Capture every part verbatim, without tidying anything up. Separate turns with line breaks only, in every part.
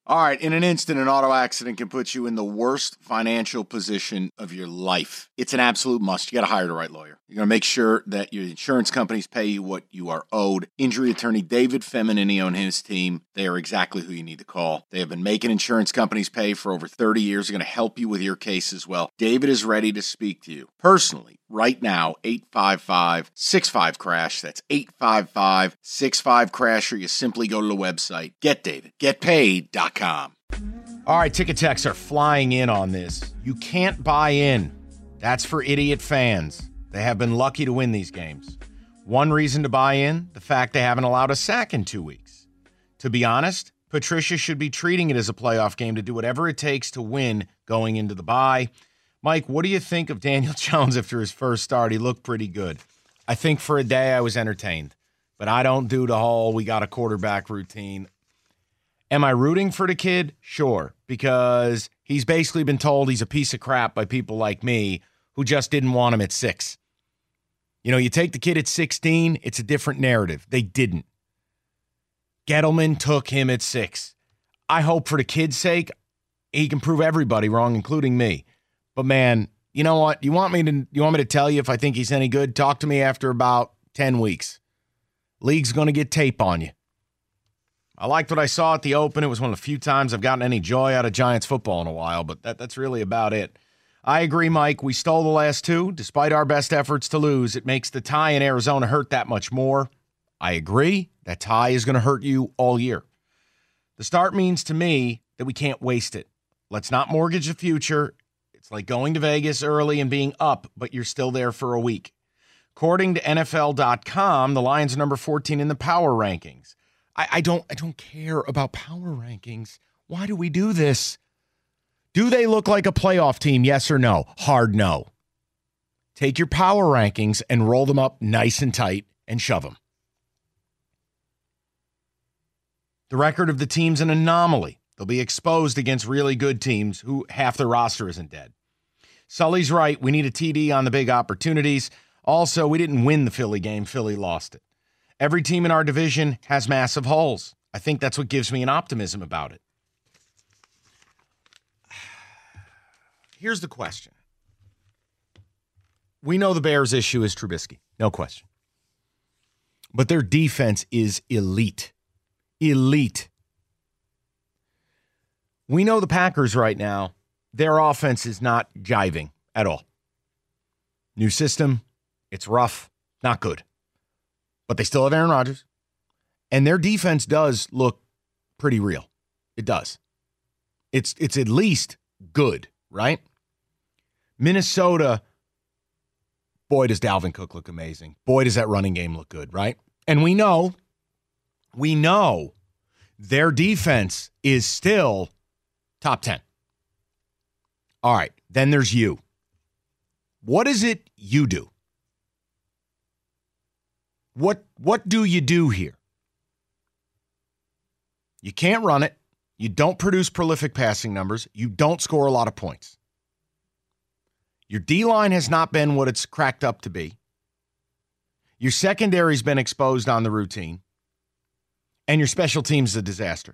All right, in an instant, an auto accident can put you in the worst financial position of your life. It's an absolute must. You got to hire the right lawyer. You're going to make sure that your insurance companies pay you what you are owed. Injury attorney David Feminini and his team, they are exactly who you need to call. They have been making insurance companies pay for over thirty years. They're going to help you with your case as well. David is ready to speak to you personally right now. eight five five, six five, crash. That's eight five five, six five, crash, or you simply go to the website get david get paid dot com.
All right, ticket techs are flying in on this. You can't buy in. That's for idiot fans. They have been lucky to win these games. One reason to buy in, the fact they haven't allowed a sack in two weeks. To be honest, Patricia should be treating it as a playoff game to do whatever it takes to win going into the bye. Mike, what do you think of Daniel Jones after his first start? He looked pretty good. I think for a day I was entertained, but I don't do the whole we got a quarterback routine. Am I rooting for the kid? Sure, because he's basically been told he's a piece of crap by people like me who just didn't want him at six. You know, you take the kid at sixteen, it's a different narrative. They didn't. Gettleman took him at six. I hope for the kid's sake, he can prove everybody wrong, including me. But man, you know what? You want me to you want me to tell you if I think he's any good? Talk to me after about ten weeks. League's going to get tape on you. I liked what I saw at the Open. It was one of the few times I've gotten any joy out of Giants football in a while, but that, that's really about it. I agree, Mike. We stole the last two. Despite our best efforts to lose, it makes the tie in Arizona hurt that much more. I agree. That tie is going to hurt you all year. The start means to me that we can't waste it. Let's not mortgage the future. It's like going to Vegas early and being up, but you're still there for a week. According to N F L dot com, the Lions are number fourteen in the power rankings. I, I don't I don't care about power rankings. Why do we do this? Do they look like a playoff team? Yes or no? Hard no. Take your power rankings and roll them up nice and tight and shove them. The record of the team's an anomaly. They'll be exposed against really good teams who half their roster isn't dead. Sully's right. We need a T D on the big opportunities. Also, we didn't win the Philly game. Philly lost it. Every team in our division has massive holes. I think that's what gives me an optimism about it. Here's the question. We know the Bears' issue is Trubisky. No question. But their defense is elite. Elite. We know the Packers right now, their offense is not jiving at all. New system, it's rough, not good. But they still have Aaron Rodgers. And their defense does look pretty real. It does. It's it's at least good, right? Minnesota, boy, does Dalvin Cook look amazing. Boy, does that running game look good, right? And we know, we know their defense is still top ten. All right, then there's you. What is it you do? What what do you do here? You can't run it. You don't produce prolific passing numbers. You don't score a lot of points. Your D-line has not been what it's cracked up to be. Your secondary's been exposed on the routine. And your special team's a disaster.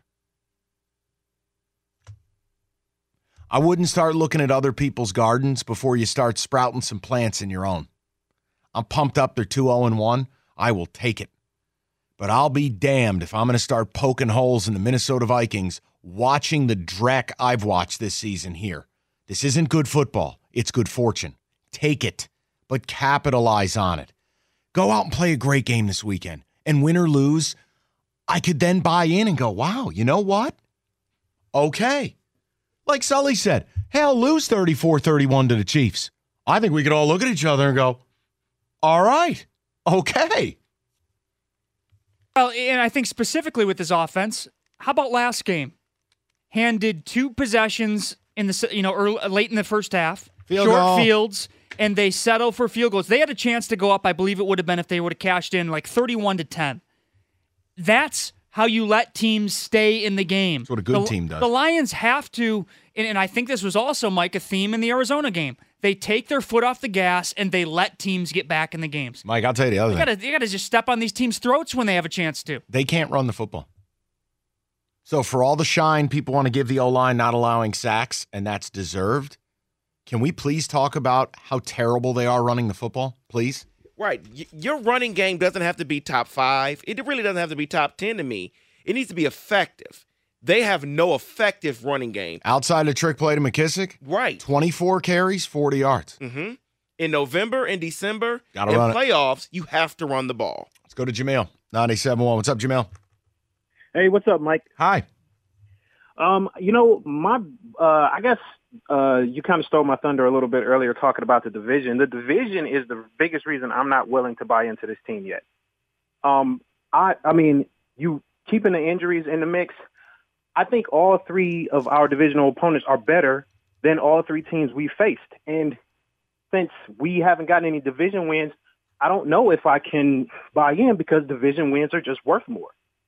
I wouldn't start looking at other people's gardens before you start sprouting some plants in your own. I'm pumped up they're two oh and one. I will take it. But I'll be damned if I'm going to start poking holes in the Minnesota Vikings watching the dreck I've watched this season here. This isn't good football. It's good fortune. Take it, but capitalize on it. Go out and play a great game this weekend. And win or lose, I could then buy in and go, wow, you know what? Okay. Like Sully said, hell, lose thirty-four thirty-one to the Chiefs. I think we could all look at each other and go, all right, okay.
Well, and I think specifically with this offense, how about last game? Handed two possessions in the you know early, late in the first half,
Field
short
goal.
fields, and they settle for field goals. They had a chance to go up. I believe it would have been if they would have cashed in like thirty-one to ten. That's how you let teams stay in the game.
That's what a good
the,
team does.
The Lions have to, and, and I think this was also, Mike, a theme in the Arizona game. They take their foot off the gas and they let teams get back in the games.
Mike, I'll tell you the other
you
thing.
gotta, you gotta just step on these teams' throats when they have a chance to.
They can't run the football. So for all the shine people want to give the O-line not allowing sacks, and that's deserved, can we please talk about how terrible they are running the football, please?
Right. Y- your running game doesn't have to be top five. It really doesn't have to be top ten to me. It needs to be effective. They have no effective running game.
Outside of trick play to McKissick?
Right.
twenty-four carries, forty yards.
Mm-hmm. In November and December,
Gotta
in
run it.
playoffs, you have to run the ball.
Let's go to Jamil, ninety-seven point one. What's up, Jamil?
Hey, what's up, Mike?
Hi.
Um, you know, my, uh, I guess uh, you kind of stole my thunder a little bit earlier talking about the division. The division is the biggest reason I'm not willing to buy into this team yet. Um, I, I mean, you keeping the injuries in the mix, I think all three of our divisional opponents are better than all three teams we faced. And since we haven't gotten any division wins, I don't know if I can buy in because division wins are just worth more.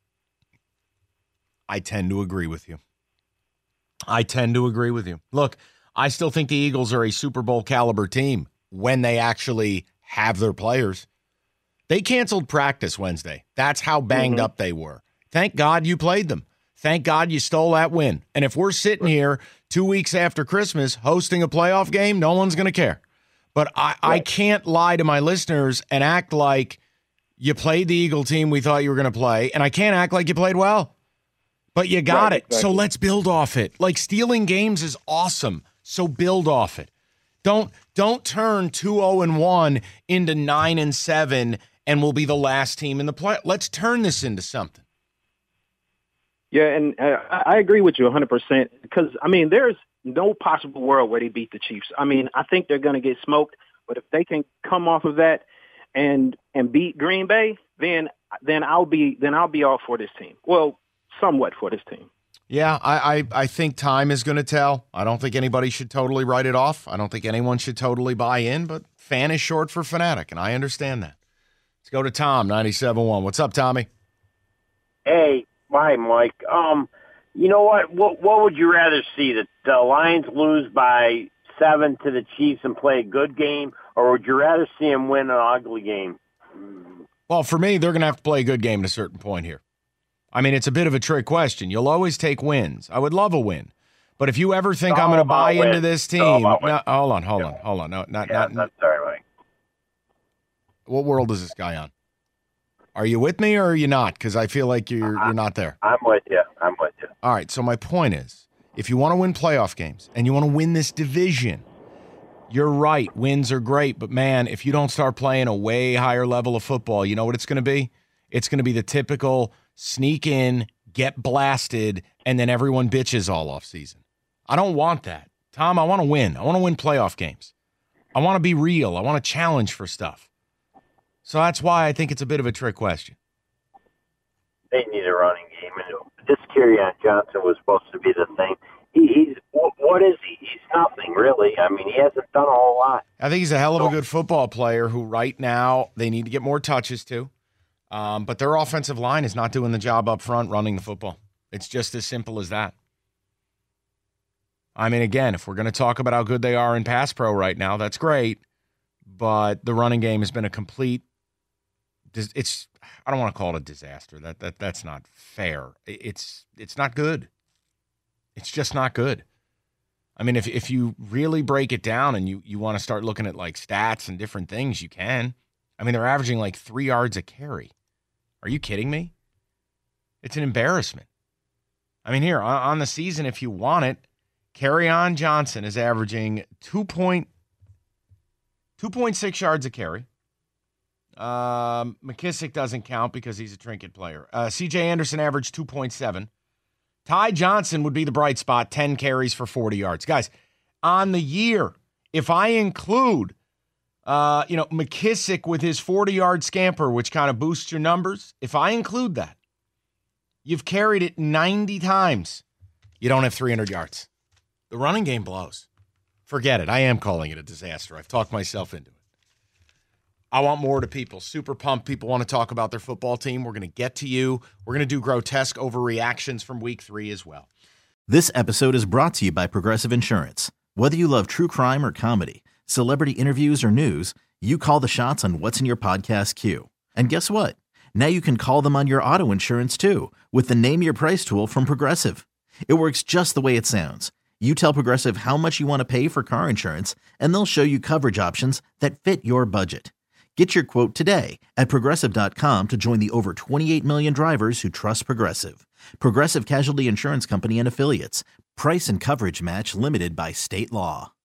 I tend to agree with you. I tend to agree with you. Look, I still think the Eagles are a Super Bowl caliber team when they actually have their players. They canceled practice Wednesday. That's how banged mm-hmm. up they were. Thank God you played them. Thank God you stole that win. And if we're sitting here two weeks after Christmas hosting a playoff game, no one's going to care. But I, right. I can't lie to my listeners and act like you played the Eagle team we thought you were going to play, and I can't act like you played well. But you got right, it. Exactly. So let's build off it. Like, stealing games is awesome, so build off it. Don't don't turn two oh and one into nine and seven and we'll be the last team in the play. Let's turn this into something.
Yeah, and uh, I agree with you one hundred percent because, I mean, there's no possible world where they beat the Chiefs. I mean, I think they're going to get smoked, but if they can come off of that and and beat Green Bay, then then I'll be then I'll be all for this team. Well, somewhat for this team.
Yeah, I, I, I think time is going to tell. I don't think anybody should totally write it off. I don't think anyone should totally buy in, but fan is short for fanatic, and I understand that. Let's go to Tom, ninety-seven point one. What's up, Tommy?
Hey, hi, Mike. Um, you know what? What, what would you rather see, that the Lions lose by seven to the Chiefs and play a good game, or would you rather see them win an ugly game?
Well, for me, they're going to have to play a good game at a certain point here. I mean, it's a bit of a trick question. You'll always take wins. I would love a win. But if you ever think I'm going to buy win. into this team, no, hold on, hold on, hold on. No, not,
yeah,
not.
That's sorry, Mike.
What world is this guy on? Are you with me or are you not? Because I feel like you're you're not there.
I'm with you. I'm with you.
All right. So my point is, if you want to win playoff games and you want to win this division, you're right. Wins are great, but man, if you don't start playing a way higher level of football, you know what it's going to be? It's going to be the typical sneak in, get blasted, and then everyone bitches all off season. I don't want that. Tom, I want to win. I want to win playoff games. I want to be real. I want to challenge for stuff. So that's why I think it's a bit of a trick question.
They need a running game. And this Kerryon Johnson was supposed to be the thing. He, he's what is he? He's nothing, really. I mean, he hasn't done a whole lot.
I think he's a hell of a good football player who right now they need to get more touches to. Um, but their offensive line is not doing the job up front running the football. It's just as simple as that. I mean, again, if we're going to talk about how good they are in pass pro right now, that's great. But the running game has been a complete it's I don't want to call it a disaster. That that that's not fair. It's it's not good. It's just not good. I mean, if if you really break it down and you, you want to start looking at like stats and different things, you can. I mean, they're averaging like three yards a carry. Are you kidding me? It's an embarrassment. I mean, here, on, on the season, if you want it, Kerryon Johnson is averaging two point six yards a carry. Um, McKissick doesn't count because he's a trinket player. Uh, C J Anderson averaged two point seven. Ty Johnson would be the bright spot, ten carries for forty yards. Guys, on the year, if I include Uh, you know, McKissick with his forty-yard scamper, which kind of boosts your numbers. If I include that, you've carried it ninety times. You don't have three hundred yards. The running game blows. Forget it. I am calling it a disaster. I've talked myself into it. I want more to people. Super pumped. People want to talk about their football team. We're going to get to you. We're going to do grotesque overreactions from week three as well.
This episode is brought to you by Progressive Insurance. Whether you love true crime or comedy, celebrity interviews or news, you call the shots on what's in your podcast queue. And guess what? Now you can call them on your auto insurance too with the Name Your Price tool from Progressive. It works just the way it sounds. You tell Progressive how much you want to pay for car insurance, and they'll show you coverage options that fit your budget. Get your quote today at Progressive dot com to join the over twenty-eight million drivers who trust Progressive. Progressive Casualty Insurance Company and Affiliates. Price and coverage match limited by state law.